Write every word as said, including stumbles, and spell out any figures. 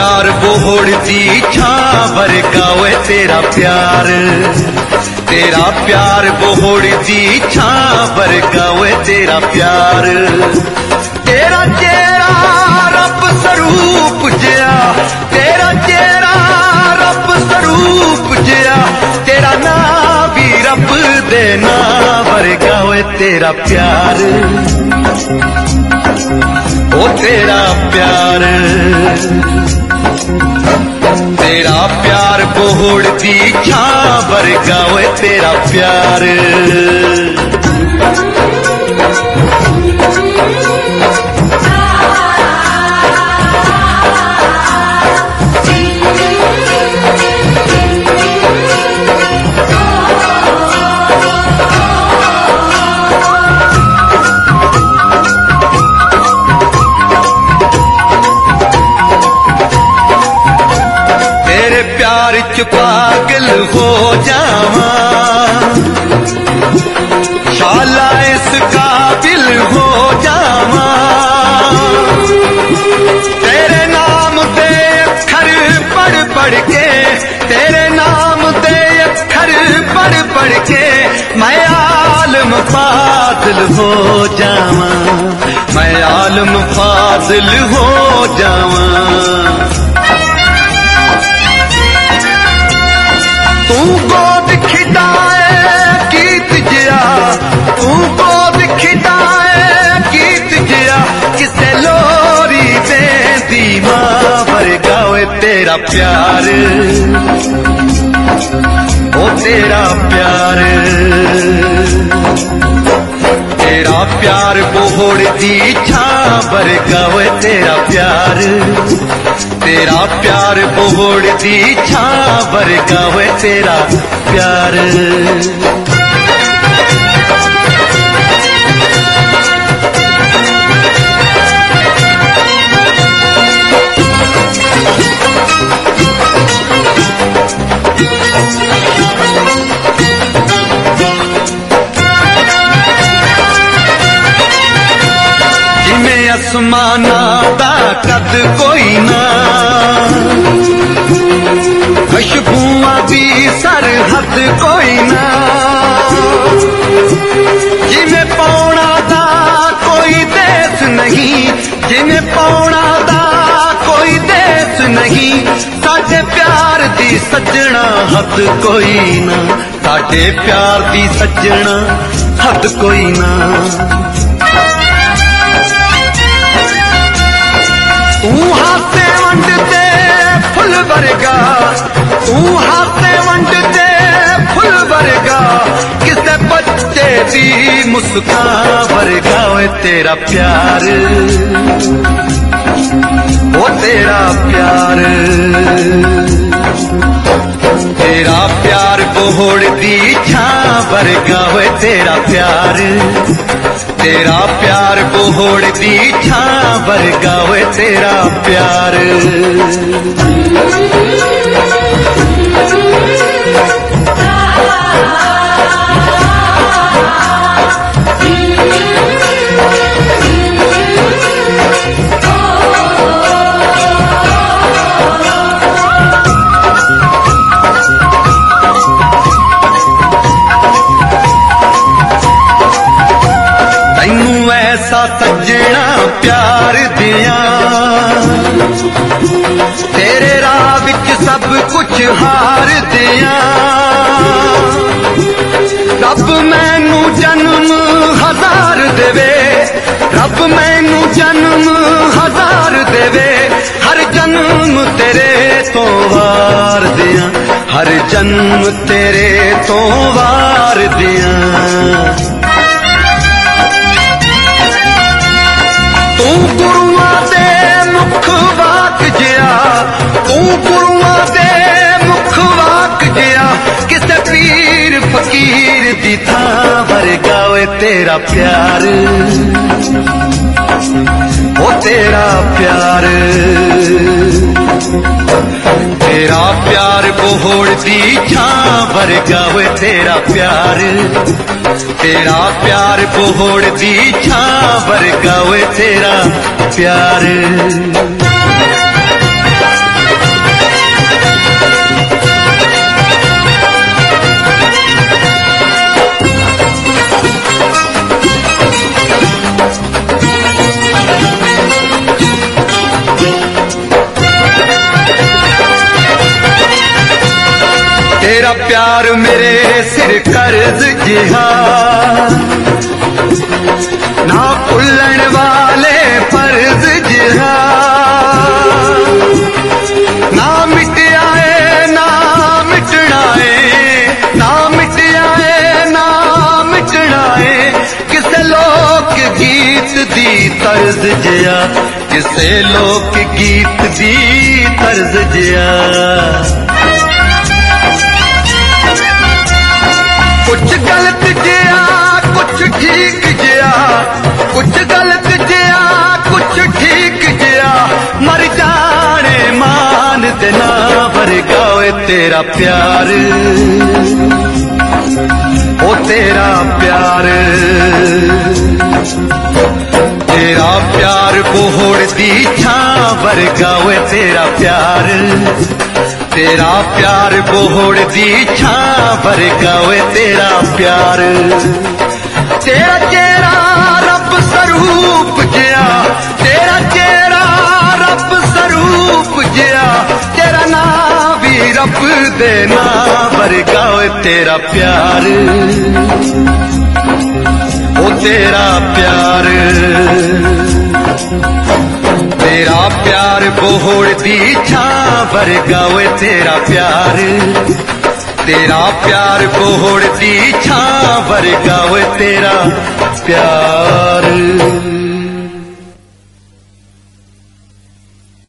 प्यार बोहड़ दी छां वर्गा वे तेरा प्यार, तेरा प्यार बोहड़ दी छां वर्गा वे तेरा प्यार। तेरा चेहरा रब स्वरूप जिया, तेरा चेहरा रब स्वरूप जिया, तेरा नाम भी रब दे नाम वर्गा वे तेरा प्यार, ओ तेरा प्यार। तेरा प्यार बोहड़ दी छां वर्गा वे तेरा प्यार। प्यार च पागल हो जावा, शाला इस काबिल हो जावा, तेरे नाम दे अखर पढ़ पढ़ के, तेरे नाम दे अखर पढ़ पढ़ के मैं आलम फाजिल हो जावा, मैं आलम फाजिल हो जावा। तू गोद खिदाए गीत जिया, तू गोद खिदाए गीत जिया, किसे लोरी देती मां वर्गा वे तेरा प्यार, ओ तेरा प्यार। तेरा प्यार बोहड़ दी छां वर्गा वे तेरा प्यार, तेरा प्यार बोहड़ दी छां वर्गा वे तेरा प्यार। जिमें आसमाना दा कद कोई ना, खुशबुआं दी सरहद कोई ना, जिमें पौना दा कोई देश नहीं, जिमें पौना दा कोई देश नहीं, साडे प्यार दी सजना हद कोई ना, साडे प्यार दी सजना हद कोई ना। तू हाथे वंड दे फुल वर्गा, तू हाथे वंड दे फुल वर्गा, किसे बच्चे दी मुस्कान वर्गा वे तेरा प्यार, ओ तेरा प्यार। तेरा प्यार बोहड़ दी छां वर्गा वे तेरा प्यार, तेरा प्यार बोहड़ दी छां वर्गा वे तेरा प्यार। तैनू ऐसा सजना प्यार दिया, तेरे राह विच सब कुछ हार दिया, रब मैनू जन्म हजार देवे, रब मैनू जन्म हजार देवे, हर जन्म तेरे तो वार दिया, हर जन्म तेरे तो वार दिया। तू गुरुआं दे मुख वाक जिया, तू गुरुआं दे मुख वाक जिया, किसे पीर फकीर दी थां वर्गा वे तेरा प्यार, ओ तेरा प्यार। तेरा प्यार बोहड़ दी छां वर्गा वे तेरा प्यार, तेरा प्यार बोहड़ दी छां वर्गा वे तेरा प्यार। तेरा प्यार मेरे सिर कर्ज जिहा, ना भुल्लण वाले फर्ज जिहा, ना मिटिया है ना मिटना है, ना मिटिया है ना मिटना है, किसे लोक गीत दी तर्ज जिया, किसे लोक गीत दी तर्ज जिया। कुछ गलत जिया कुछ ठीक जिया, कुछ गलत जिया कुछ ठीक जिया, मर जाने मान देना बरगावे तेरा प्यार, ओ तेरा प्यार, तेरा प्यार बोहड़ दी छां बरगावे तेरा प्यार, तेरा प्यार बोहड़ दी छां बरगावे तेरा प्यार। तेरा चेहरा रब स्वरूप जिया, तेरा चेहरा रब स्वरूप जिया, तेरा नाम भी रब दे ना बरगावे तेरा प्यार, ओ तेरा प्यार, तेरा प्यार बोहड़ दी छां बरगावे तेरा प्यार, तेरा प्यार बोहड़ दी छां बरगावे तेरा प्यार।